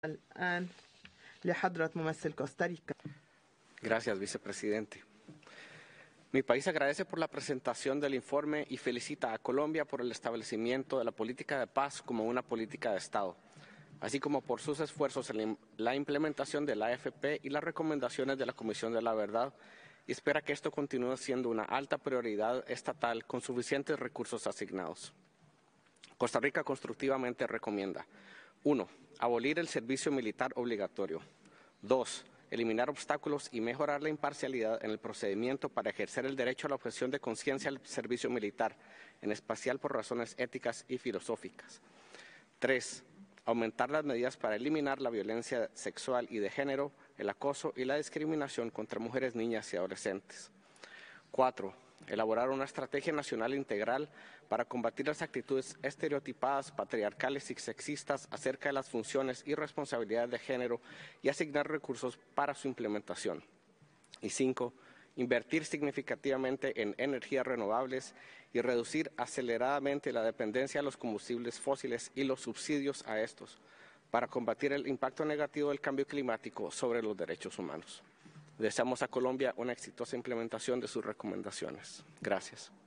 الآن لحضرة ممثل كوستاريكا. Gracias, vicepresidente. Mi país agradece por la presentación del informe y felicita a Colombia por el establecimiento de la política de paz como una política de Estado, así como por sus esfuerzos en la implementación de la AFP y las recomendaciones de la Comisión de la Verdad, y espera que esto continúe siendo una alta prioridad estatal con suficientes recursos asignados. Costa Rica constructivamente recomienda: 1. Abolir el servicio militar obligatorio. 2. Eliminar obstáculos y mejorar la imparcialidad en el procedimiento para ejercer el derecho a la objeción de conciencia al servicio militar, en especial por razones éticas y filosóficas. 3. Aumentar las medidas para eliminar la violencia sexual y de género, el acoso y la discriminación contra mujeres, niñas y adolescentes. 4. Elaborar una estrategia nacional integral para combatir las actitudes estereotipadas, patriarcales y sexistas acerca de las funciones y responsabilidades de género y asignar recursos para su implementación. Y 5. Invertir significativamente en energías renovables y reducir aceleradamente la dependencia de los combustibles fósiles y los subsidios a estos para combatir el impacto negativo del cambio climático sobre los derechos humanos. Deseamos a Colombia una exitosa implementación de sus recomendaciones. Gracias.